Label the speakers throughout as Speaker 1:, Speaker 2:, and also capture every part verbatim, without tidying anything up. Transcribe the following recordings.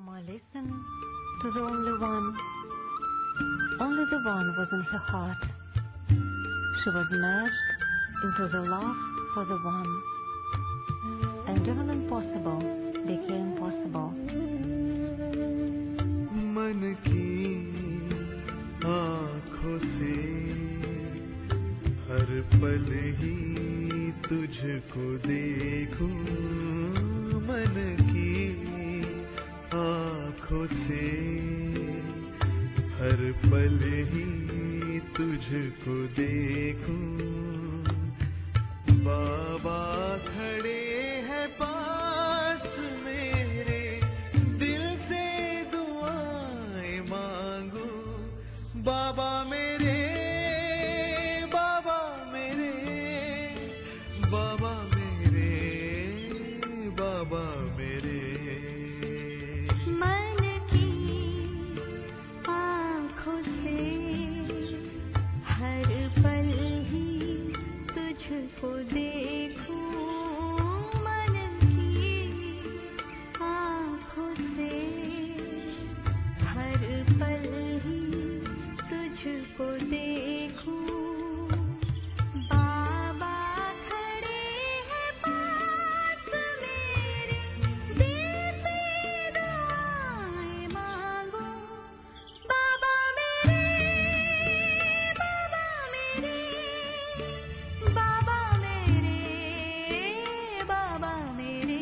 Speaker 1: Mama listened to the only one. Only the one was in her heart. She was merged into the love for the one. And even impossible became possible.
Speaker 2: मन की आँखों से हर पल ही तुझको देखूं, मन की आँखों से हर पल ही तुझको देखूं। बाबा खड़े हैं पास मेरे, दिल से दुआएं मांगू। बाबा मेरे, बाबा मेरे, बाबा मेरे, बाबा मेरे।
Speaker 3: मन की आँखों से हर पल ही तुझको देखूं, मन की आँखों से हर पल ही तुझको देखूं। बाबा खड़े हैं पास मेरे, दिल से दुआएं मांगू। बाबा मेरे, बाबा मेरे, बाबा मेरे, बाबा मेरे।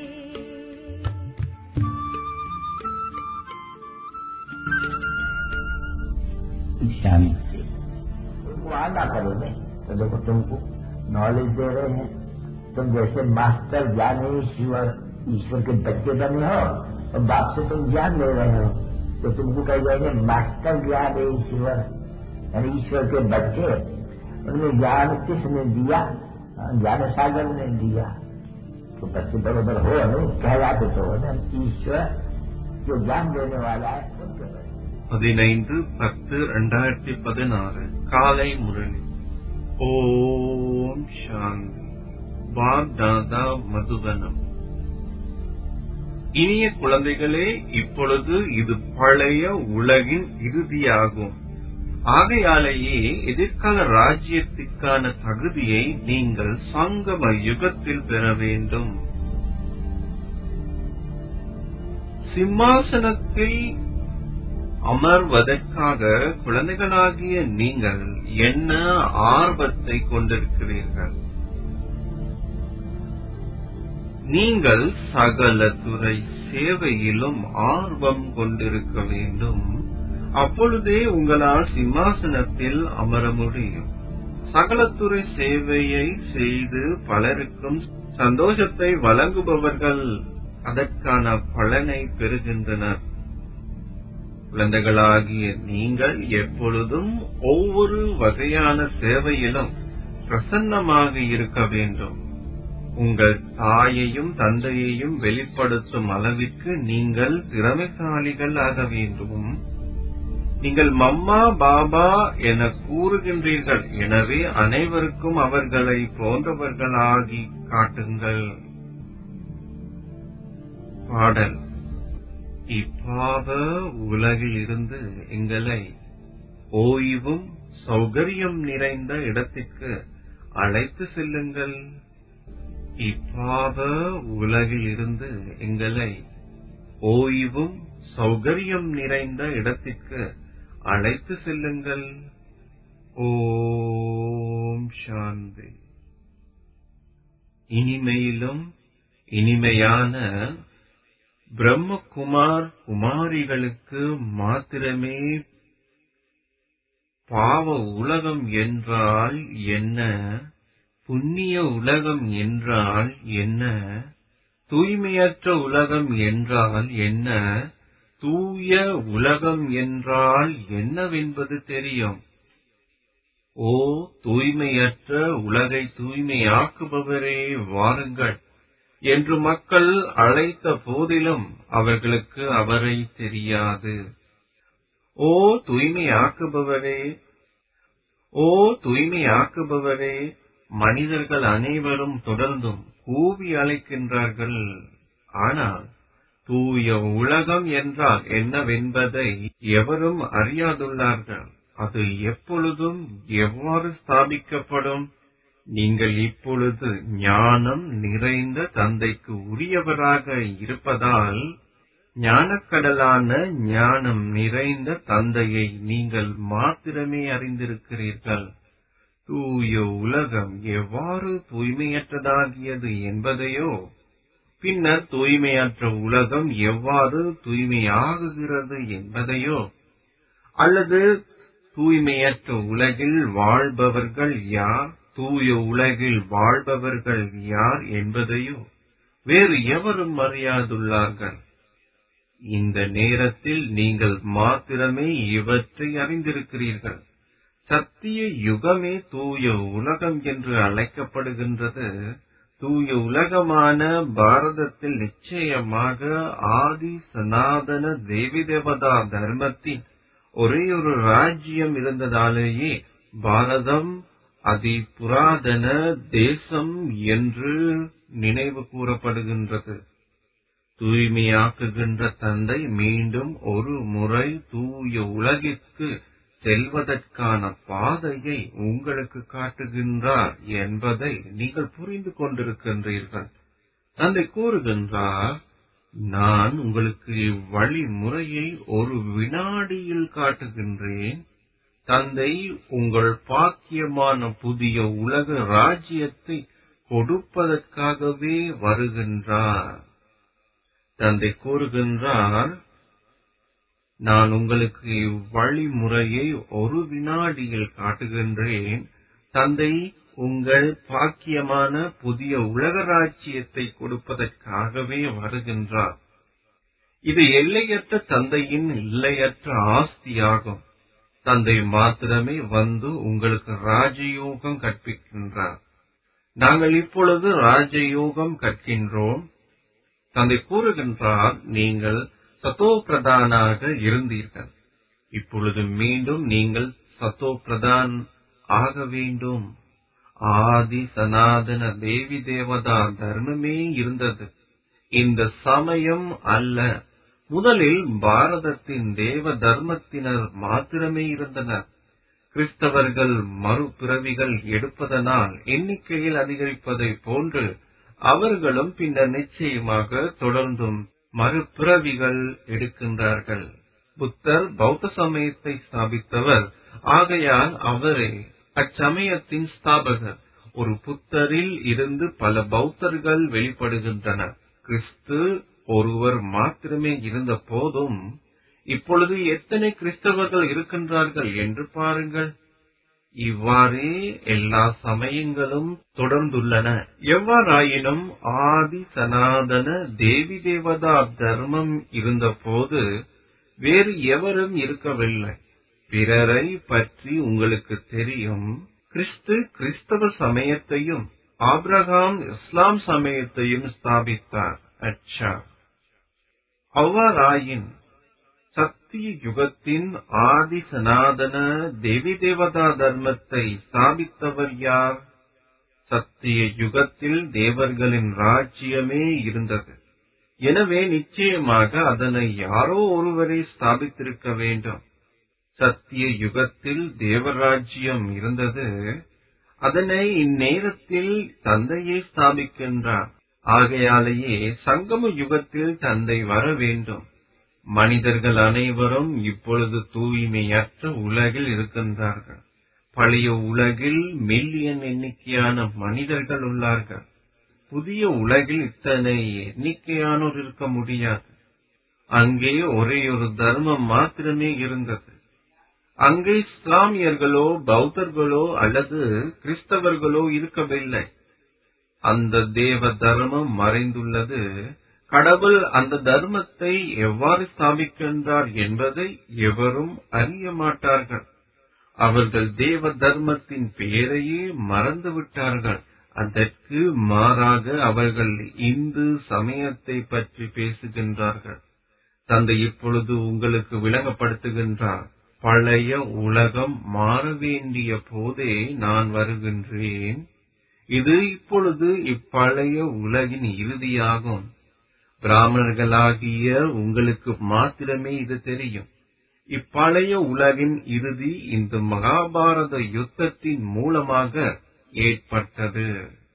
Speaker 4: शांति तुमको आना करोगे तो देखो तुमको नॉलेज दे रहे हैं। तुम जैसे मास्टर ज्ञान ईश्वर ईश्वर के बच्चे बने हो और बाप से तुम ज्ञान ले रहे हो, तो तुमको कह जाएंगे मास्टर ज्ञान ईश्वर, यानी ईश्वर के बच्चे। उनमें ज्ञान किसने दिया? ज्ञान सागर ने दिया। तो बच्चे बरोबर हो नहीं कहलाते तो हो ना। ईश्वर जो ज्ञान देने वाला है उनके बच्चे।
Speaker 5: பதினைந்து பத்து இரண்டாயிரத்தி பதினாறு காலை முரளி. ஓம் சாந்தி. பாப்தாதா மதுவனம். இனிய குழந்தைகளே, இப்பொழுது இது பழைய உலகின் இறுதியாகும். ஆகையாலேயே எதிர்கால ராஜ்யத்திற்கான தகுதியை நீங்கள் சங்கம யுகத்தில் பெற வேண்டும். சிம்மாசனத்தில் அமர்வதற்காக குழந்தைகளாகிய நீங்கள் என்ன ஆர்வத்தை கொண்டிருக்கிறீர்கள்? நீங்கள் சகல துறை சேவையிலும் ஆர்வம் கொண்டிருக்க வேண்டும். அப்பொழுதே உங்களால் சிம்மாசனத்தில் அமர முடியும். சகலத்துறை சேவையை செய்து பலருக்கும் சந்தோஷத்தை வழங்குபவர்கள் அதற்கான பலனை பெறுகின்றனர். குழந்தைகளாகிய நீங்கள் எப்பொழுதும் ஒவ்வொரு வகையான சேவையிலும் பிரசன்னமாக இருக்க வேண்டும். உங்கள் தாயையும் தந்தையையும் வெளிப்படுத்தும் அளவிற்கு நீங்கள் திறமைசாலிகள் ஆக வேண்டும். நீங்கள் மம்மா பாபா என கூறுகின்றீர்கள், எனவே அனைவருக்கும் அவர்களை போன்றவர்களாகி காட்டுங்கள். பாடல். இப்பாவ உலகில் இருந்து எங்களை ஓய்வும் சௌகரியம் நிறைந்த இடத்திற்கு அழைத்து செல்லுங்கள். இப்பாவ உலகில் இருந்து எங்களை ஓய்வும் சௌகரியம் நிறைந்த இடத்திற்கு அழைத்து செல்லுங்கள். ஓம் சாந்தி. இனிமையிலும் இனிமையான பிரம்மகுமார் குமாரிகளுக்கு மாத்திரமே பாவ உலகம் என்றால் என்ன, புண்ணிய உலகம் என்றால் என்ன, தூய்மையற்ற உலகம் என்றால் என்ன, தூய உலகம் என்றால் என்னவென்பது தெரியும். ஓ தூய்மையற்ற உலகை தூய்மையாக்குபவரே வாருங்கள் என்று மக்கள் அழைத்த போதிலும் அவர்களுக்கு அவரை தெரியாது. ஓ தூய்மையாக்குபவரே, ஓ தூய்மையாக்குபவரே, மனிதர்கள் அனைவரும் தொடர்ந்தும் கூவி அழைக்கின்றார்கள். ஆனால் தூய உலகம் என்றால் என்னவென்பதை எவரும் அறியாதுள்ளார்கள். அது எப்பொழுதும் எவ்வாறு ஸ்தாபிக்கப்படும்? நீங்கள் இப்பொழுது ஞானம் நிறைந்த தந்தைக்கு உரியவராக இருப்பதால் ஞானக்கடலான ஞானம் நிறைந்த தந்தையை நீங்கள் மாத்திரமே அறிந்திருக்கிறீர்கள். தூய உலகம் எவ்வாறு தூய்மையற்றதாகியது என்பதையோ, பின்னர் தூய்மையற்ற உலகம் எவ்வாறு தூய்மையாகுகிறது என்பதையோ, அல்லது தூய்மையற்ற உலகில் வாழ்பவர்கள் யார், தூய உலகில் வாழ்பவர்கள் யார் என்பதையோ வேறு எவரும் அறியாதுள்ளார்கள். இந்த நேரத்தில் நீங்கள் மாத்திரமே இவற்றை அறிந்திருக்கிறீர்கள். சத்திய யுகமே தூய உலகம் என்று அழைக்கப்படுகின்றது. தூய உலகமான பாரதத்தில் நிச்சயமாக ஆதி சனாதன தேவி தேவதா தர்மத்தின் ஒரே ஒரு ராஜ்யம் இருந்ததாலேயே பாரதம் அதி புராதன தேசம் என்று நினைவு கூறப்படுகின்றது. தூய்மையாக்குகின்ற தந்தை மீண்டும் ஒரு முறை தூய உலகிற்கு செல்வதற்கான பாதையை உங்களுக்கு காட்டுகின்றார் என்பதை நீங்கள் புரிந்து கொண்டிருக்கின்றீர்கள். தந்தை கூறுகின்றார், நான் உங்களுக்கு இவ்வழிமுறையை ஒரு வினாடியில் காட்டுகின்றேன். தந்தை உங்கள் பாக்கியமான புதிய உலக ராஜ்யத்தை கொடுப்பதற்காகவே வருகின்றார். தந்தை கூறுகின்றார், நான் உங்களுக்கு இவ்வழிமுறையை ஒரு வினாடியில் காட்டுகின்றேன். தந்தை உங்கள் பாக்கியமான புதிய உலக ராஜ்யத்தை கொடுப்பதற்காகவே வருகின்றார். இது எல்லையற்ற தந்தையின் எல்லையற்ற ஆஸ்தியாகும். தந்தை மாத்திரமே வந்து உங்களுக்கு ராஜயோகம் கற்பிக்கின்றார். நாங்கள் இப்பொழுது ராஜயோகம் கற்கின்றோம். தந்தை கூறுகின்றார், நீங்கள் சத்தோ பிரதானாக இருந்தீர்கள், இப்பொழுது மீண்டும் நீங்கள் சத்தோ பிரதான் ஆக வேண்டும். ஆதி சனாதன தேவி தேவதா தர்மமே இருந்தது, இந்த சமயம் அல்ல. முதலில் பாரதத்தின் தேவ தர்மத்தினர் மாத்திரமே இருந்தனர். கிறிஸ்தவர்கள் மறுபிறவிகள் எடுப்பதனால் எண்ணிக்கையில் அதிகரிப்பதை போன்று அவர்களும் பின்னர் நிச்சயமாக தொடர்ந்தும் மறுபிறவிகள் எடுக்கின்றார்கள். புத்தர் பௌத்த சமயத்தை ஸ்தாபித்தவர், ஆகையால் அவரே அச்சமயத்தின் ஸ்தாபகர். ஒரு புத்தரில் இருந்து பல பௌத்தர்கள் வெளிப்படுகின்றனர். கிறிஸ்து ஒருவர் மாத்திரமே இருந்த போதும் இப்பொழுது எத்தனை கிறிஸ்தவர்கள் இருக்கின்றார்கள் என்று பாருங்கள். இவ்வாறே எல்லா சமயங்களும் தொடர்ந்துள்ளன. எவ்வாறாயினும் ஆதி சனாதன தேவி தேவதா தர்மம் இருந்த போது வேறு எவரும் இருக்கவில்லை. பிறரை பற்றி உங்களுக்கு தெரியும். கிறிஸ்து கிறிஸ்தவ சமயத்தையும் ஆபிரகாம் இஸ்லாம் சமயத்தையும் ஸ்தாபித்தார். அச்சா, அவ்வாறாயின் சத்திய யுகத்தின் ஆதி சனாதன தேவி தேவதா தர்மத்தை ஸ்தாபித்தவர் யார்? சத்திய யுகத்தில் தேவர்களின் ராஜ்யமே இருந்தது. எனவே நிச்சயமாக அதனை யாரோ ஒருவரை ஸ்தாபித்திருக்க வேண்டும். சத்திய யுகத்தில் தேவராஜ்யம் இருந்தது, அதனை இந்நேரத்தில் தந்தையே ஸ்தாபிக்கின்றார். ஆகையாலேயே சங்கம யுகத்தில் தந்தை வர வேண்டும். மனிதர்கள் அனைவரும் இப்பொழுது தூய்மையற்ற உலகில் இருக்கின்றார்கள். பழைய உலகில் மில்லியன் எண்ணிக்கையான மனிதர்கள் உள்ளார்கள். புதிய உலகில் இத்தனை எண்ணிக்கையானோர் இருக்க முடியாது. அங்கே ஒரே ஒரு தர்மம் மாத்திரமே இருந்தது. அங்கே இஸ்லாமியர்களோ பௌத்தர்களோ அல்லது கிறிஸ்தவர்களோ இருக்கவில்லை. அந்த தேவ தர்மம் மறைந்துள்ளது. கடவுள் அந்த தர்மத்தை எவ்வாறு ஸ்தாபிக்கின்றார் என்பதை எவரும் அறிய மாட்டார்கள். அவர்கள் தேவ தர்மத்தின் பெயரையே மறந்துவிட்டார்கள். அதற்கு மாறாக அவர்கள் இந்து சமயத்தை பற்றி பேசுகின்றார்கள். தந்தை இப்பொழுது உங்களுக்கு விளங்கப்படுத்துகின்றார், பழைய உலகம் மாற வேண்டிய போதே நான் வருகின்றேன். இது இப்பொழுது இப்பழைய உலகின் இறுதியாகும். பிராமணர்களாகிய உங்களுக்கு மாத்திரமே இது தெரியும். இப்பழைய உலகின் இறுதி இந்த மகாபாரத யுத்தத்தின் மூலமாக ஏற்பட்டது.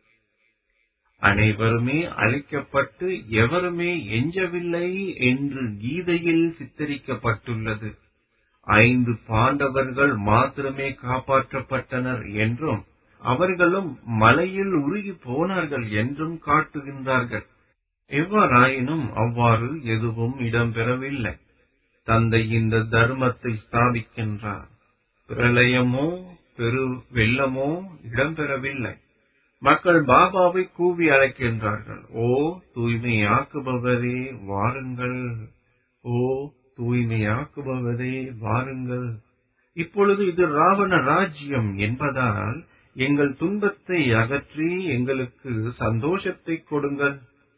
Speaker 5: அனைவருமே அழிக்கப்பட்டு எவருமே எஞ்சவில்லை என்று கீதையில் சித்தரிக்கப்பட்டுள்ளது. ஐந்து பாண்டவர்கள் மாத்திரமே காப்பாற்றப்பட்டனர் என்றும் அவர்களும் மலையில் உருகி போனார்கள் என்றும் காட்டுகின்றார்கள். எவ்வாறாயினும் அவ்வாறு எதுவும் இடம்பெறவில்லை. தந்தை இந்த தர்மத்தை ஸ்தாபிக்கின்றார். பிரளயமோ பெரு வெள்ளமோ இடம்பெறவில்லை. மக்கள் பாபாவை கூவி அழைக்கின்றார்கள், ஓ தூய்மையாக்குபவரே வாருங்கள், ஓ தூய்மையாக்குபவரே வாருங்கள். இப்பொழுது இது ராவண ராஜ்யம் என்பதால் எங்கள் துன்பத்தை அகற்றி எங்களுக்கு சந்தோஷத்தை கொடுங்கள்.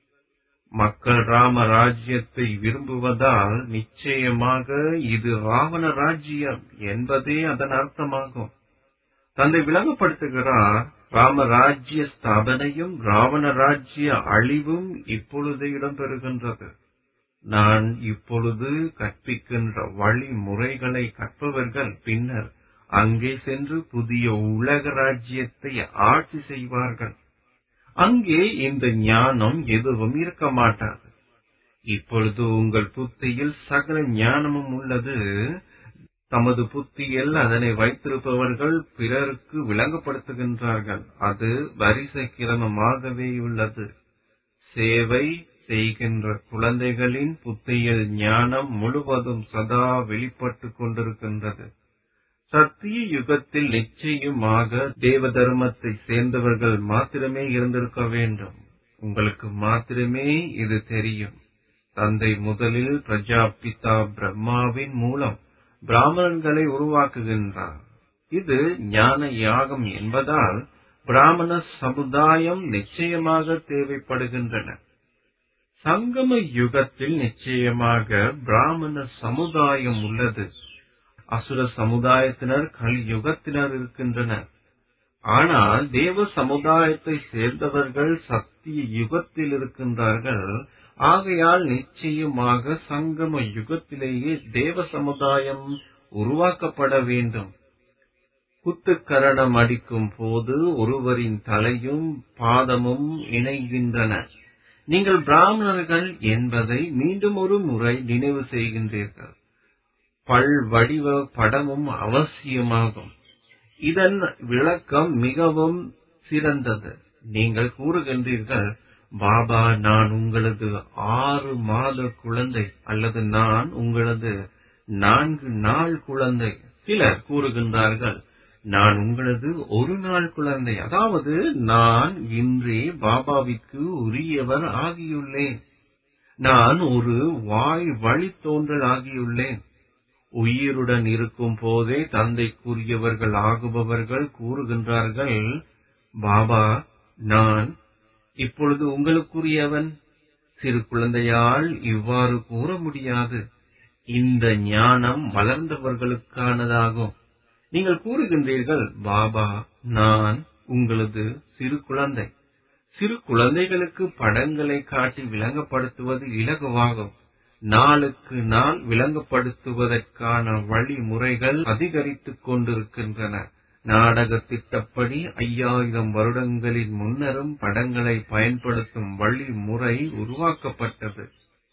Speaker 5: மக்கள் ராம ராஜ்யத்தை விரும்புவதால் நிச்சயமாக இது ராவண ராஜ்யம் என்பதே அதன் அர்த்தமாகும். தந்தை விளங்கப்படுத்துகிறார், ராமராஜ்ய ஸ்தாபனையும் ராவண ராஜ்ய அழிவும் இப்பொழுது இடம்பெறுகின்றது. நான் இப்பொழுது கற்பிக்கின்ற வழிமுறைகளை கற்பவர்கள் பின்னர் அங்கே சென்று புதிய உலக ராஜ்யத்தை ஆட்சி செய்வார்கள். அங்கே இந்த ஞானம் எதுவும் இருக்க மாட்டாது. இப்பொழுது உங்கள் புத்தியில் சகல ஞானமும் உள்ளது. தமது புத்தியில் அதனை வைத்திருப்பவர்கள் பிறருக்கு விளங்கப்படுத்துகின்றார்கள். அது வரிசை கிரமமாகவே உள்ளது. சேவை செய்கின்ற குழந்தைகளின் புத்தியில் ஞானம் முழுவதும் சதா வெளிப்பட்டுக் கொண்டிருக்கின்றது. சத்திய யுகத்தில் நிச்சயமாக தேவ தர்மத்தை சேர்ந்தவர்கள் மாத்திரமே இருந்திருக்க வேண்டும். உங்களுக்கு மாத்திரமே இது தெரியும். தந்தை முதலில் பிரஜாபிதா பிரம்மாவின் மூலம் பிராமணர்களை உருவாக்குகின்றார். இது ஞான யாகம் என்பதால் பிராமண சமுதாயம் நிச்சயமாக தேவைப்படுகின்றன. சங்கம யுகத்தில் நிச்சயமாக பிராமண சமுதாயம் உள்ளது. அசுர சமுதாயத்தினர் கல் யுகத்தினர் இருக்கின்றனர். ஆனால் தேவ சமுதாயத்தை சேர்ந்தவர்கள் சத்திய யுகத்தில் இருக்கின்றார்கள். ஆகையால் நிச்சயமாக சங்கம யுகத்திலேயே தேவ சமுதாயம் உருவாக்கப்பட வேண்டும். குத்துக்கரணம் அடிக்கும் போது ஒருவரின் தலையும் பாதமும் இணைகின்றன. நீங்கள் பிராமணர்கள் என்பதை மீண்டும் ஒரு முறை நினைவு செய்கின்றீர்கள். பல் வடிவ படமும் அவசியமாகும். இதன் விளக்கம் மிகவும் சிறந்தது. நீங்கள் கூறுகின்றீர்கள், பாபா நான் உங்களது ஆறு மாத குழந்தை அல்லது நான் உங்களது நான்கு நாள் குழந்தை. சிலர் கூறுகின்றார்கள், நான் உங்களது ஒரு நாள் குழந்தை, அதாவது நான் இன்றே பாபாவிற்கு உரியவர் ஆகியுள்ளேன். நான் ஒரு வாய் வழி தோன்றல் ஆகியுள்ளேன். உயிருடன் இருக்கும் போதே தந்தைக்குரியவர்கள் ஆகுபவர்கள் கூறுகின்றார்கள், பாபா நான் இப்பொழுது உங்களுக்குரியவன். சிறு குழந்தையால் இவ்வாறு கூற முடியாது. இந்த ஞானம் வளர்ந்தவர்களுக்கானதாகும். நீங்கள் கூறுகின்றீர்கள், பாபா நான் உங்களது சிறு குழந்தை. சிறு குழந்தைகளுக்கு படங்களை காட்டி விளங்கப்படுத்துவது இலகுவாகும். நாளுக்கு நாள் விளங்கப்படுத்துவதற்கான வழிமுறைகள் அதிகரித்துக் கொண்டிருக்கின்றன. நாடக திட்டப்படி ஐயாயிரம் வருடங்களின் முன்னரும் படங்களை பயன்படுத்தும் வழிமுறை உருவாக்கப்பட்டது.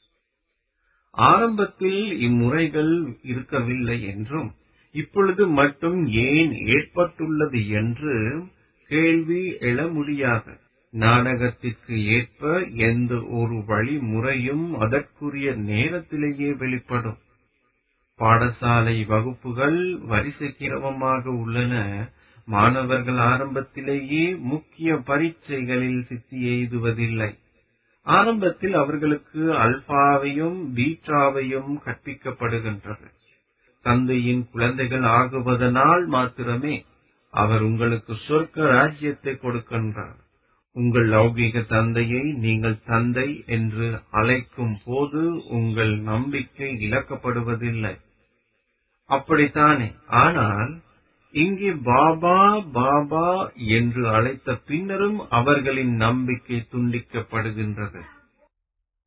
Speaker 5: ஆரம்பத்தில் இம்முறைகள் இருக்கவில்லை என்றும் இப்பொழுது மட்டும் ஏன் ஏற்பட்டுள்ளது என்று கேள்வி எழ முடியாது. நாடகத்திற்கு ஏற்ப எந்த ஒரு வழிமுறையும் அதற்குரிய நேரத்திலேயே வெளிப்படும். பாடசாலை வகுப்புகள் வரிசை கிரமமாக உள்ளன. மாணவர்கள் ஆரம்பத்திலேயே முக்கிய பரீட்சைகளில் சித்தி எய்துவதில்லை. ஆரம்பத்தில் அவர்களுக்கு அல்பாவையும் பீட்டாவையும் கற்பிக்கப்படுகின்றது. தந்தையின் குழந்தைகள் ஆகுவதனால் மாத்திரமே அவர் உங்களுக்கு சொர்க்க ராஜ்யத்தை கொடுக்கின்றார். உங்கள் லௌகீக தந்தையை நீங்கள் தந்தை என்று அழைக்கும் போது உங்கள் நம்பிக்கை இழக்கப்படுவதில்லை. அப்படித்தானே? ஆனால் இங்கே பாபா பாபா என்று அழைத்த பின்னரும் அவர்களின் நம்பிக்கை துண்டிக்கப்படுகின்றது.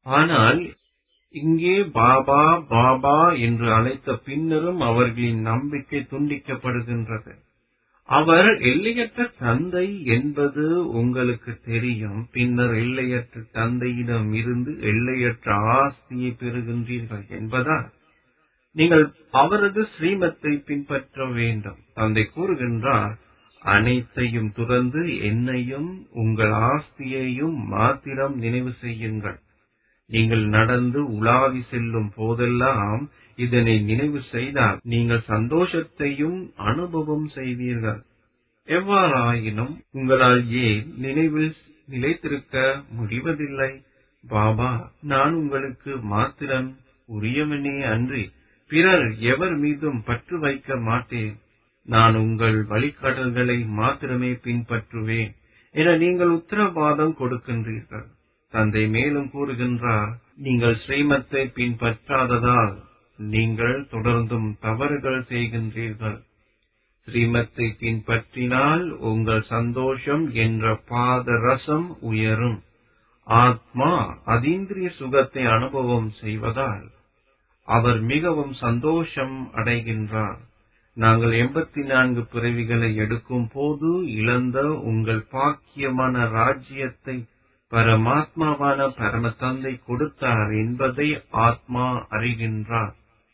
Speaker 5: ஆனால் இங்கே பாபா பாபா என்று அழைத்த பின்னரும் அவர்களின் நம்பிக்கை துண்டிக்கப்படுகின்றது. அவர் எல்லையற்ற தந்தை என்பது உங்களுக்கு தெரியும். பின்னர் எல்லையற்ற தந்தையிடம் இருந்து எல்லையற்ற ஆஸ்தியை பெறுகின்றீர்கள் என்பதால் நீங்கள் அவரது ஸ்ரீமத்தை பின்பற்ற வேண்டும். தந்தை கூறுகின்றார், அனைத்தையும் துறந்து என்னையும் உங்கள் ஆஸ்தியையும் மாத்திரம் நினைவு செய்யுங்கள். நீங்கள் நடந்து உலாவி செல்லும் போதெல்லாம் இதனை நினைவு செய்தால் நீங்கள் சந்தோஷத்தையும் அனுபவம் செய்வீர்கள். எவ்வாறாயினும் உங்களால் ஏன் நினைவில் நிலைத்திருக்க முடிவதில்லை? பாபா, நான் உங்களுக்கு மாத்திரம் உரியவனே அன்றி பிறர் எவர் மீதும் பற்று வைக்க மாட்டேன். நான் உங்கள் வழிகாட்டல்களை மாத்திரமே பின்பற்றுவேன் என நீங்கள் உத்தரவாதம் கொடுக்கின்றீர்கள். தந்தை மேலும் கூறுகின்றார், நீங்கள் ஸ்ரீமத்தை பின்பற்றாததால் நீங்கள் தொடர்ந்தும் தவறுகள் செய்கின்றீர்கள். ஸ்ரீமத்தை பின்பற்றினால் உங்கள் சந்தோஷம் என்ற பாதரசம் உயரும். ஆத்மா அதீந்திரிய சுகத்தை அனுபவம் செய்வதால் அவர் மிகவும் சந்தோஷம் அடைகின்றார். நாங்கள் எண்பத்தி நான்கு பிறவிகளை எடுக்கும் போது இழந்த உங்கள் பாக்கியமான ராஜ்யத்தை பரமாத்மாவான பரம தந்தை கொடுத்தார் என்பதை ஆத்மா அறிகின்றார்.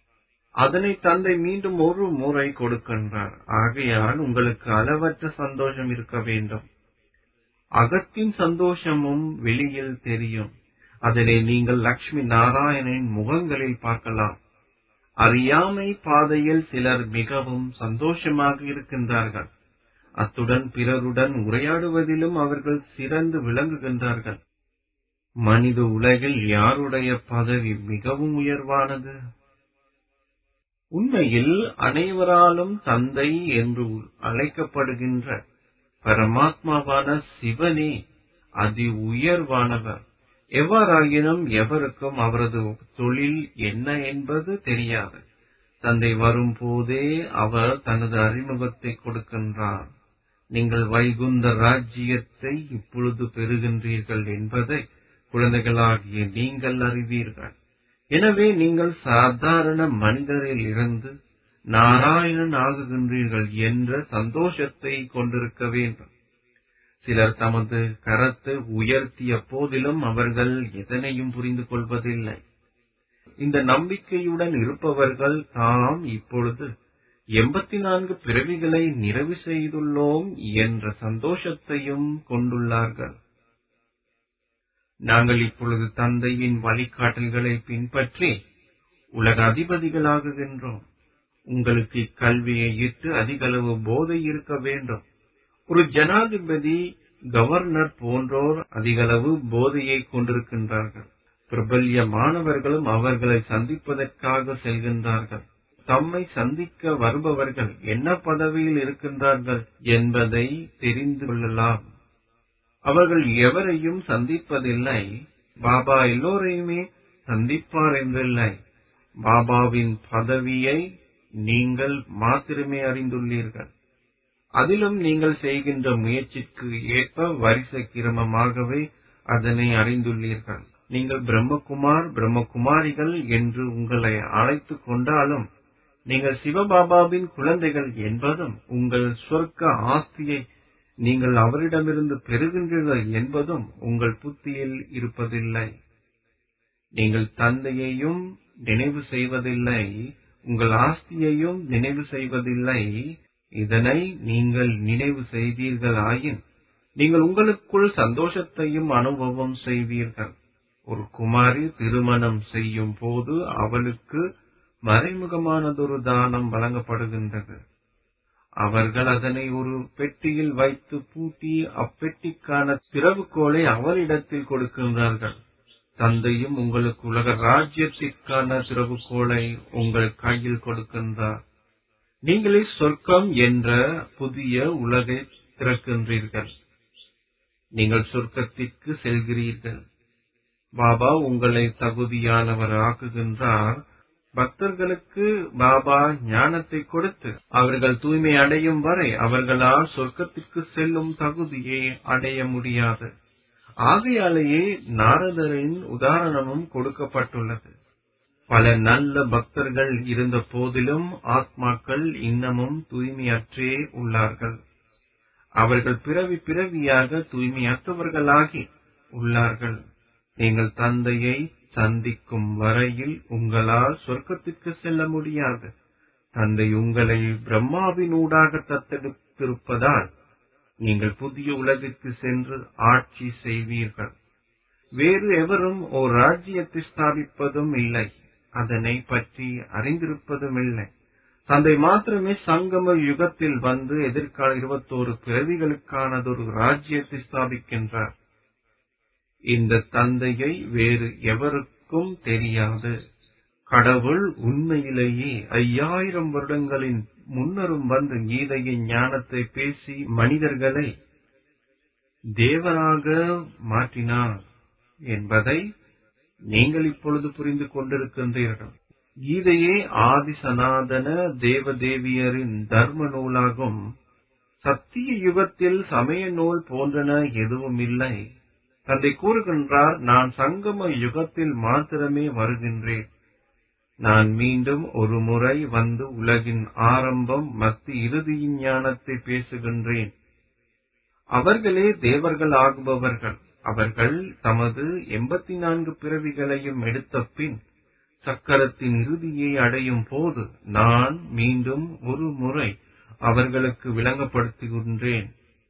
Speaker 5: அதனை தந்தை மீண்டும் ஒரு முறை கொடுக்கின்றார். ஆகையால் உங்களுக்கு அளவற்ற சந்தோஷம் இருக்க வேண்டும். அகத்தின் சந்தோஷமும் வெளியில் தெரியும். அதனை நீங்கள் லட்சுமி நாராயணனின் முகங்களில் பார்க்கலாம். அறியாமை பாதையில் சிலர் மிகவும் சந்தோஷமாக இருக்கின்றார்கள். அத்துடன் பிறருடன் உரையாடுவதிலும் அவர்கள் சிறந்து விளங்குகின்றார்கள். மனித உலகில் யாருடைய பதவி மிகவும் உயர்வானது? உண்மையில் அனைவராலும் தந்தை என்று அழைக்கப்படுகின்ற பரமாத்மாவான சிவனே அதி உயர்வானவர். எவ்வாறாயினும் எவருக்கும் அவரது தொழில் என்ன என்பது தெரியாது. தந்தை வரும் போதே அவர் தனது அறிமுகத்தை கொடுக்கின்றார். நீங்கள் வைகுந்த ராஜ்யத்தை இப்பொழுது பெறுகின்றீர்கள் என்பதை குழந்தைகளாகிய நீங்கள் அறிவீர்கள். எனவே நீங்கள் சாதாரண மனிதரில் இருந்து நாராயணன் ஆகுகின்றீர்கள் என்ற சந்தோஷத்தை கொண்டிருக்க வேண்டும். சிலர் தமது கரத்தை உயர்த்திய போதிலும் அவர்கள் எதனையும் புரிந்து கொள்வதில்லை. இந்த நம்பிக்கையுடன் இருப்பவர்கள் தாம் இப்பொழுது எண்பத்தி நான்கு பிறவிகளை நிறைவு செய்துள்ளோம் என்ற சந்தோஷத்தையும் கொண்டுள்ளார்கள். நாங்கள் இப்பொழுது தந்தையின் வழிகாட்டல்களை பின்பற்றி உலக அதிபதிகளாகுகின்றோம். உங்களுக்கு இக்கல்வியை இட்டு அதிகளவு போதை இருக்க வேண்டும். ஒரு ஜனாதிபதி, கவர்னர் போன்றோர் அதிகளவு போதையை கொண்டிருக்கின்றார்கள். பிரபல்ய மாணவர்களும் அவர்களை சந்திப்பதற்காக செல்கின்றார்கள். தம்மை சந்திக்க வருபவர்கள் என்ன பதவியில் இருக்கின்றார்கள் என்பதை தெரிந்து கொள்ளலாம். அவர்கள் எவரையும் சந்திப்பதில்லை. பாபா எல்லோரையுமே சந்திப்பார் என்றில்லை. பாபாவின் பதவியை நீங்கள் மாத்திரமே அறிந்துள்ளீர்கள். அதிலும் நீங்கள் செய்கின்ற முயற்சிக்கு ஏற்ப வரிசை கிரமமாகவே அதனை அறிந்துள்ளீர்கள். நீங்கள் பிரம்மகுமார் பிரம்மகுமாரிகள் என்று உங்களை அழைத்துக் கொண்டாலும் நீங்கள் சிவபாபாவின் குழந்தைகள் என்பதும் உங்கள் சொர்க்க ஆஸ்தியை நீங்கள் அவரிடமிருந்து பெறுகின்றீர்கள் என்பதும் உங்கள் புத்தியில் இருப்பதில்லை. நீங்கள் தந்தையையும் நினைவு செய்வதில்லை, உங்கள் ஆஸ்தியையும் நினைவு செய்வதில்லை. இதனை நீங்கள் நினைவு செய்தீர்களாயின் நீங்கள் உங்களுக்குள் சந்தோஷத்தையும் அனுபவம் செய்வீர்கள். ஒரு குமாரி திருமணம் செய்யும் போது அவளுக்கு மறைமுகமானதொரு தானம் வழங்கப்படுகின்றது. அவர்கள் அதனை ஒரு பெட்டியில் வைத்து பூட்டி அப்பெட்டிக்கான திறவுகோலை அவளிடத்தில் கொடுக்கின்றார்கள். தந்தையும் உங்களுக்கு உலக ராஜ்யத்திற்கான திறவுகோலை உங்கள் கையில் கொடுக்கின்றார். நீங்களே சொர்க்கம் என்ற புதிய உலகை திறக்கின்றீர்கள். நீங்கள் சொர்க்கத்திற்கு செல்கிறீர்கள். பாபா உங்களை தகுதியானவர் ஆக்குகின்றார். பக்தர்களுக்கு பாபா ஞானத்தை கொடுத்து அவர்கள் தூய்மை அடையும் வரை அவர்களால் சொர்க்கத்திற்கு செல்லும் தகுதியை அடைய முடியாது. ஆகையாலேயே நாரதரின் உதாரணமும் கொடுக்கப்பட்டுள்ளது. பல நல்ல பக்தர்கள் இருந்த போதிலும் ஆத்மாக்கள் இன்னமும் தூய்மையற்றே உள்ளார்கள். அவர்கள் பிறவி பிறவியாக தூய்மையற்றவர்களாகி உள்ளார்கள். நீங்கள் தந்தையை சந்திக்கும் வரையில் உங்களால் சொர்க்கத்திற்கு செல்ல முடியாது. தந்தை உங்களை பிரம்மாவினூடாக தத்தெடுத்திருப்பதால் நீங்கள் புதிய உலகிற்கு சென்று ஆட்சி செய்வீர்கள். வேறு எவரும் ஒரு ராஜ்யத்தை ஸ்தாபிப்பதும் இல்லை, அதனை பற்றி அறிந்திருப்பதும் இல்லை. தந்தை மாத்திரமே சங்கம யுகத்தில் வந்து எதிர்கால இருபத்தோரு பிறவிகளுக்கானதொரு ராஜ்யத்தை ஸ்தாபிக்கின்றார். இந்த தந்தையை வேறு எவருக்கும் தெரியாது. கடவுள் உண்மையிலேயே ஐயாயிரம் வருடங்களின் முன்னரும் வந்து கீதையின் ஞானத்தை பேசி மனிதர்களை தேவராக மாற்றினார் என்பதை நீங்கள் இப்பொழுது புரிந்து கொண்டிருக்கின்றீர்கள். கீதையே ஆதி சனாதன தேவதேவியரின் தர்ம நூலாகும். சத்திய யுகத்தில் சமய நூல் போன்றன எதுவும் இல்லை. தந்தை கூறுகின்றார், நான் சங்கம யுகத்தில் மாத்திரமே வருகின்றேன். நான் மீண்டும் ஒரு முறை வந்து உலகின் ஆரம்பம் மத்தி இறுதியின் ஞானத்தை பேசுகின்றேன். அவர்களே தேவர்கள் ஆகுபவர்கள். அவர்கள் தமது எண்பத்தி நான்கு பிறவிகளையும் எடுத்த பின் சக்கரத்தின் இறுதியை அடையும் போது நான் மீண்டும் ஒரு முறை அவர்களுக்கு விளங்கப்படுத்துகின்றேன்.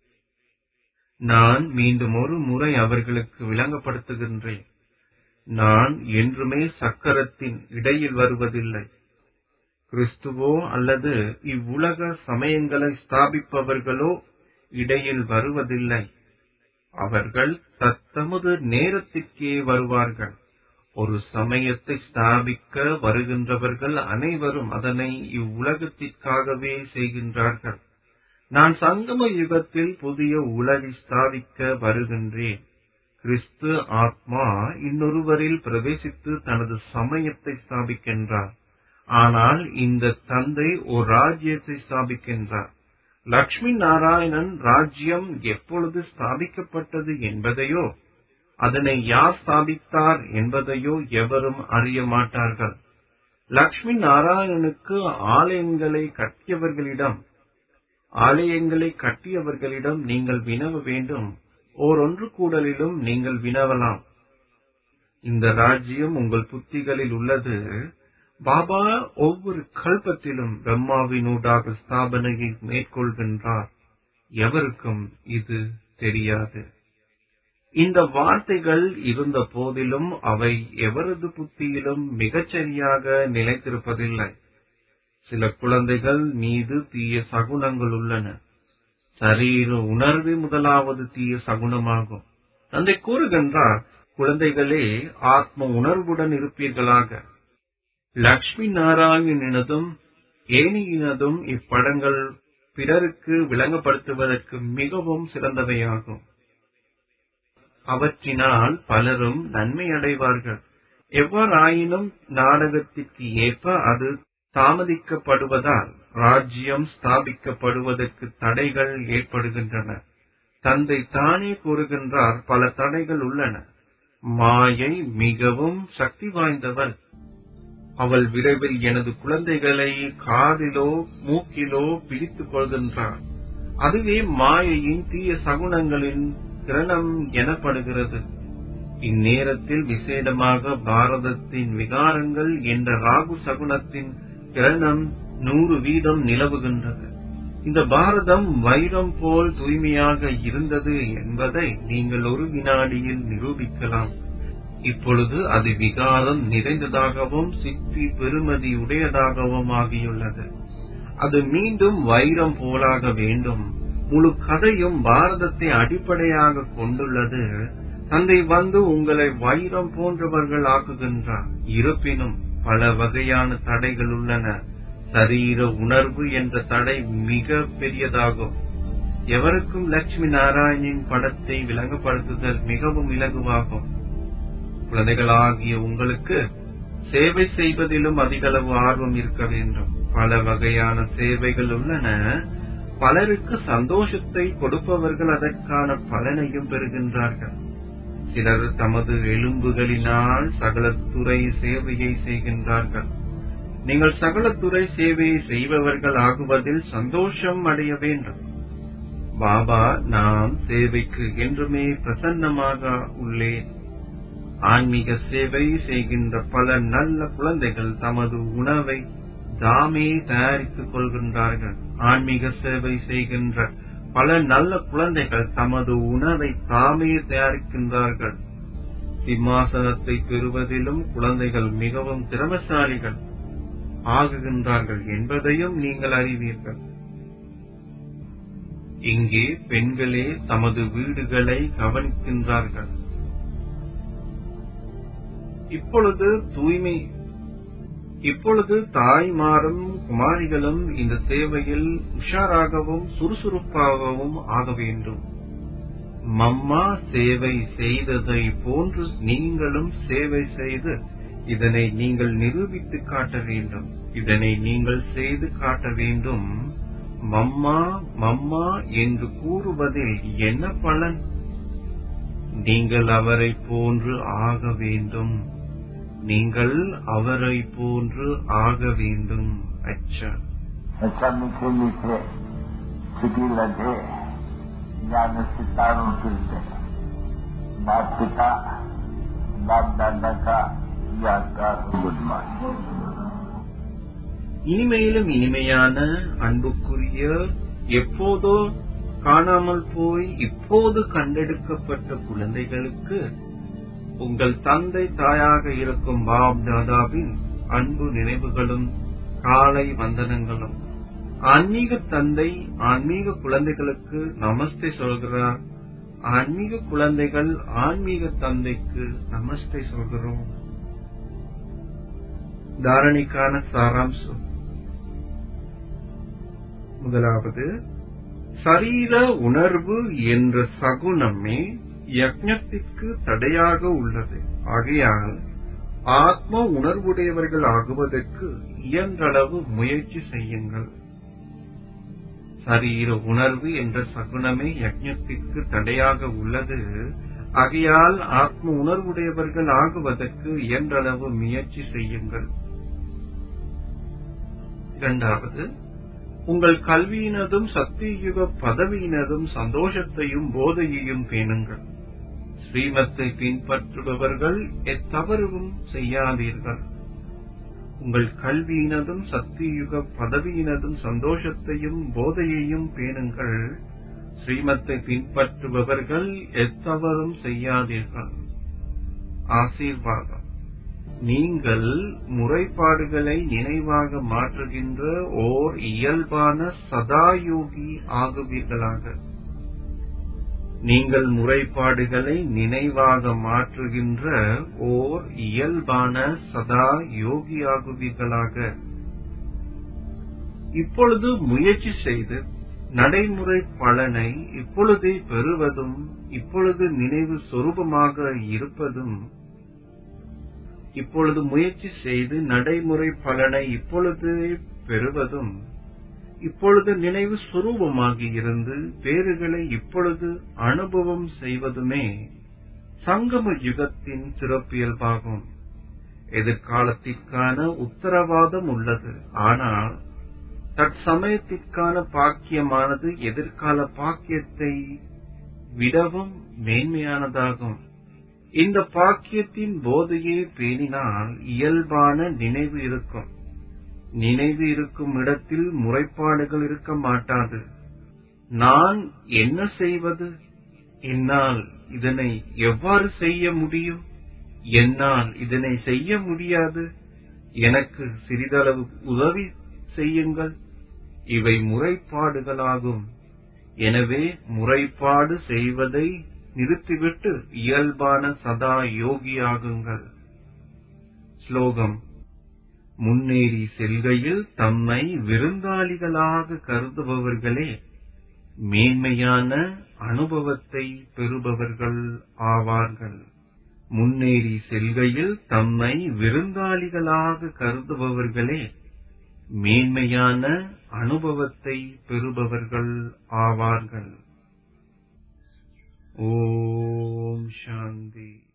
Speaker 5: நான் மீண்டும் ஒரு முறை அவர்களுக்கு விளங்கப்படுத்துகின்றேன். நான் என்றுமே சக்கரத்தின் இடையில் வருவதில்லை. கிறிஸ்துவோ அல்லது இவ்வுலக சமயங்களை ஸ்தாபிப்பவர்களோ இடையில் வருவதில்லை. அவர்கள் தத்தமது நேரத்திற்கே வருவார்கள். ஒரு சமயத்தை ஸ்தாபிக்க வருகின்றவர்கள் அனைவரும் அதனை இவ்வுலகத்திற்காகவே செய்கின்றார்கள். நான் சங்கம யுகத்தில் புதிய உலகை ஸ்தாபிக்க வருகின்றேன். கிறிஸ்து ஆத்மா இன்னொருவரில் பிரவேசித்து தனது சமயத்தை ஸ்தாபிக்கின்றார். ஆனால் இந்த தந்தை ஒரு ராஜ்யத்தை ஸ்தாபிக்கின்றார். லட்சுமி நாராயணன் ராஜ்யம் எப்பொழுது ஸ்தாபிக்கப்பட்டது என்பதையோ அதனை யார் ஸ்தாபித்தார் என்பதையோ எவரும் அறிய மாட்டார்கள். லட்சுமி நாராயணனுக்கு ஆலயங்களை கட்டியவர்களிடம் ஆலயங்களை கட்டியவர்களிடம் நீங்கள் வினவ வேண்டும். ஓரொன்று கூடலிலும் நீங்கள் வினவலாம். இந்த ராஜ்யம் உங்கள் புத்திகளில் உள்ளது. பாபா ஒவ்வொரு கல்பத்திலும் பிரம்மாவினூடாக ஸ்தாபனையை மேற்கொள்கின்றார். எவருக்கும் இது தெரியாது. இந்த வார்த்தைகள் இருந்த போதிலும் அவை எவரது புத்தியிலும் மிகச்சரியாக நிலைத்திருப்பதில்லை. சில குழந்தைகள் மீது தீய சகுனங்கள் உள்ளன. சரீர உணர்வு முதலாவது தீய சகுனமாகும். தந்தை கூறுகின்றார், குழந்தைகளே, ஆத்ம உணர்வுடன் இருப்பீர்களாக. லட்சுமி நாராயணனதும் ஏனியினதும் இப்படங்கள் பிறருக்கு விளங்கப்படுத்துவதற்கு மிகவும் சிறந்தவையாகும். அவற்றினால் பலரும் நன்மை அடைவார்கள். எவ்வாறாயினும் நாடகத்திற்கு ஏற்ப அது தாமதிக்கப்படுவதால் ராஜ்யம் ஸ்தாபிக்கப்படுவதற்கு தடைகள் ஏற்படுகின்றன. தந்தை தானே கூறுகின்றார், பல தடைகள் உள்ளன. மாயை மிகவும் சக்தி வாய்ந்தவள். அவள் விரைவில் எனது குழந்தைகளை காதிலோ மூக்கிலோ பிடித்துக் கொள்கின்றார். அதுவே மாயையின் தீய சகுனங்களின் கிரணம் எனப்படுகிறது. இந்நேரத்தில் விசேடமாக பாரதத்தின் விகாரங்கள் என்ற ராகு சகுனத்தின் கிரணம் நூறு வீதம் நிலவுகின்றது. இந்த பாரதம் வைரம் போல் தூய்மையாக இருந்தது என்பதை நீங்கள் ஒரு வினாடியில் நிரூபிக்கலாம். இப்பொழுது அது விகாரம் நிறைந்ததாகவும் சித்தி பெருமதி உடையதாகவும் ஆகியுள்ளது. அது மீண்டும் வைரம் போலாக வேண்டும். முழு கதையும் பாரதத்தை அடிப்படையாக கொண்டுள்ளது. தந்தை வந்து உங்களை வைரம் போன்றவர்கள் ஆக்குகின்றார். இருப்பினும் பல வகையான தடைகள் உள்ளன. சரீர உணர்வு என்ற தடை மிக பெரியதாகும். எவருக்கும் லட்சுமி நாராயணின் படத்தை விளங்கப்படுத்துதல் மிகவும் இலகுவாகும். குழந்தைகளாகிய உங்களுக்கு சேவை செய்வதிலும் அதிகளவு ஆர்வம் இருக்க வேண்டும். பல வகையான சேவைகள் உள்ளன. பலருக்கு சந்தோஷத்தை கொடுப்பவர்கள் அதற்கான பலனையும் பெறுகின்றார்கள். சிலர் தமது எலும்புகளினால் சகலத்துறை சேவையை செய்கின்றார்கள். நீங்கள் சகலத்துறை சேவையை செய்பவர்கள் ஆகுவதில் சந்தோஷம் அடைய வேண்டும். பாபா, நாம் சேவைக்கு என்றுமே பிரசன்னமாக உள்ளேன். ஆன்மீக சேவை செய்கின்ற பல நல்ல குழந்தைகள் தமது உணவை தாமே தயாரித்துக் கொள்கின்றார்கள். ஆன்மீக சேவை செய்கின்ற பல நல்ல குழந்தைகள் தமது உணவை தாமே தயாரிக்கின்றார்கள். சிம்மாசனத்தை பெறுவதிலும் குழந்தைகள் மிகவும் திறமசாலிகள் ஆகுகின்றார்கள் என்பதையும் நீங்கள் அறிவீர்கள். இங்கே பெண்களே தமது வீடுகளை கவனிக்கின்றார்கள். இப்பொழுது தூய்மை இப்பொழுது தாய்மாரும் குமாரிகளும் இந்த சேவையில் உஷாராகவும் சுறுசுறுப்பாகவும் ஆக வேண்டும். மம்மா சேவை செய்ததை போன்று நீங்களும் சேவை செய்து இதனை நீங்கள் நிரூபித்து காட்ட வேண்டும். இதனை நீங்கள் செய்து காட்ட வேண்டும். மம்மா மம்மா என்று கூறுவதில் என்ன பலன்? நீங்கள் அவரை போன்று ஆக வேண்டும். நீங்கள் அவரை போன்று ஆக வேண்டும். अच्छा
Speaker 4: अच्छा मीठे मीठे सिटी लगे ज्ञान सितारों फिरते बाप पिता बाप दादा का यादगार गुड मॉर्निंग.
Speaker 5: இனிமையிலும் இனிமையான அன்புக்குரிய எப்போதோ காணாமல் போய் இப்போது கண்டெடுக்கப்பட்ட குழந்தைகளுக்கு உங்கள் தந்தை தாயாக இருக்கும் பாப் தாதாவின் அன்பு நினைவுகளும் காலை வந்தனங்களும். ஆன்மீக தந்தை ஆன்மீக குழந்தைகளுக்கு நமஸ்தே சொல்கிறார். ஆன்மீக குழந்தைகள் ஆன்மீக தந்தைக்கு நமஸ்தே சொல்கிறோம். தாரணிக்கான சாராம்சம். முதலாவது, சரீர உணர்வு என்ற சகுனமே யக்ஞத்திற்கு தடையாக உள்ளது. ஆகையால் ஆத்ம உணர்வுடையவர்கள் ஆகுவதற்கு இயன்றளவு முயற்சி செய்யுங்கள். சரீர உணர்வு என்ற சகுனமே யக்ஞத்திற்கு தடையாக உள்ளது. ஆகையால் ஆத்ம உணர்வுடையவர்கள் ஆகுவதற்கு இயன்றளவு முயற்சி செய்யுங்கள். இரண்டாவது, உங்கள் கல்வியினதும் சத்தியுக பதவியினதும் சந்தோஷத்தையும் போதையையும் பேணுங்கள். ஸ்ரீமத்தை பின்பற்றுபவர்கள் எத்தவறும் செய்யாதீர்கள். உங்கள் கல்வியினதும் சத்தியுக பதவியினதும் சந்தோஷத்தையும் போதையையும் பேணுங்கள். ஸ்ரீமத்தை பின்பற்றுபவர்கள் எத்தவறும் செய்யாதீர்கள். ஆசீர்வாதம். நீங்கள் முறைப்பாடுகளை நினைவாக மாற்றுகின்ற ஓர் இயல்பான சதாயோகி ஆகுவீர்களாக. நீங்கள் முறைப்பாடுகளை நினைவாக மாற்றுகின்ற ஓர் இயல்பான சதா யோகியாகுவீர்களாக. இப்பொழுது முயற்சி செய்து நடைமுறை பலனை இப்பொழுதே பெறுவதும் இப்பொழுது நினைவு சொரூபமாக இருப்பதும் இப்பொழுது முயற்சி செய்து நடைமுறை பலனை இப்பொழுது பெறுவதும் இப்பொழுது நினைவு சுரூபமாக இருந்து பேறுகளை இப்பொழுது அனுபவம் செய்வதுமே சங்கம யுகத்தின் சிறப்பியல்பாகும். எதிர்காலத்திற்கான உத்தரவாதம் உள்ளது. ஆனால் தற்சமயத்திற்கான பாக்கியமானது எதிர்கால பாக்கியத்தை விடவும் மேன்மையானதாகும். இந்த பாக்கியத்தின் போதையை பேணினால் இயல்பான நினைவு இருக்கும். நினைவு இருக்கும் இடத்தில் முறைப்பாடுகள் இருக்க மாட்டாது. நான் என்ன செய்வது? என்னால் இதனை எவ்வாறு செய்ய முடியும்? என்னால் இதனை செய்ய முடியாது. எனக்கு சிறிதளவு உதவி செய்யுங்கள். இவை முறைப்பாடுகளாகும். எனவே முறைப்பாடு செய்வதை நிறுத்திவிட்டு இயல்பான சதா யோகியாகுங்கள். ஸ்லோகம். முன்னேறி செல்கையில் தம்மை விருந்தாளிகளாக கருதுபவர்களே மேன்மையான அனுபவத்தை பெறுபவர்கள் ஆவார்கள். முன்னேறி செல்கையில் தம்மை விருந்தாளிகளாக கருதுபவர்களே மேன்மையான அனுபவத்தை பெறுபவர்கள் ஆவார்கள். ஓம் சாந்தி.